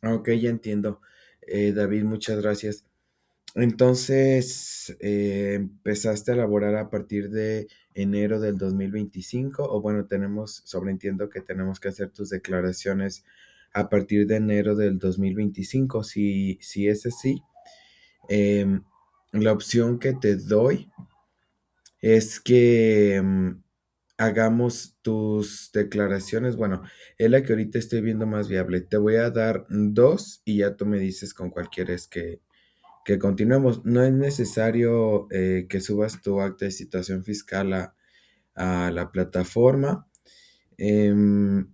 Ok, ya entiendo. David, muchas gracias. Entonces, empezaste a laborar a partir de enero del 2025, o bueno, sobreentiendo que tenemos que hacer tus declaraciones a partir de enero del 2025. Si es así, em, la opción que te doy es que hagamos tus declaraciones. Bueno, es la que ahorita estoy viendo más viable. Te voy a dar dos y ya tú me dices con cuál quieres que continuemos. No es necesario que subas tu acta de situación fiscal a la plataforma.